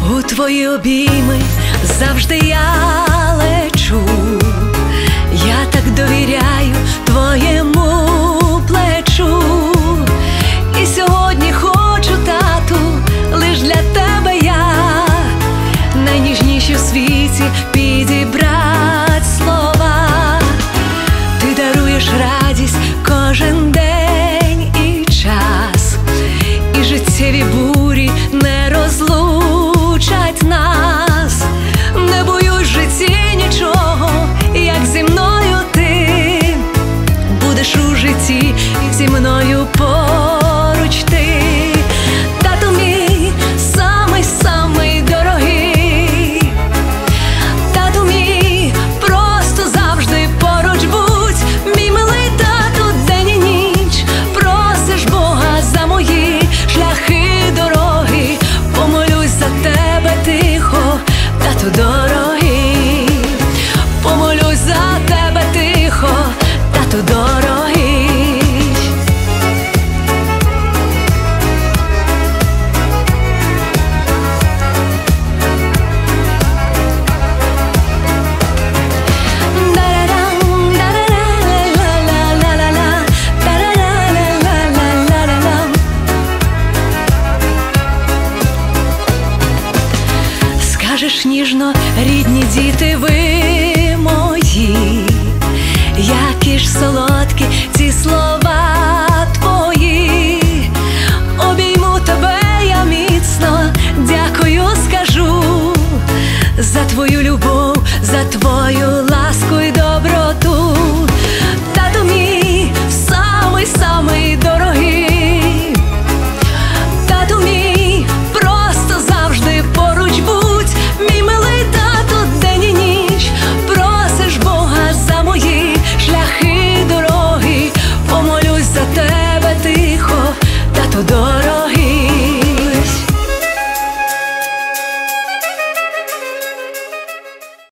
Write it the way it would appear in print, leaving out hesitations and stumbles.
У твої обійми завжди я лечу, я так довіряю твоєму плечу. І сьогодні хочу, тату, лиш для тебе я найніжніші в світі підібрать слова. Ти даруєш радість кожен день і час, і життєві бурі не розлучать нас. Не боюсь в житті нічого, як зі мною ти будеш у житті, і зі мною поруч ти. Тату мій самий дорогий, тату мій просто завжди поруч будь. Мій милий тату, день і ніч просиш Бога за мої шляхи дороги. Помолюсь за тебе тихо, тату дорогий, помолюсь за тебе тихо, тату дорогий. Скажеш ніжно, рідні діти ви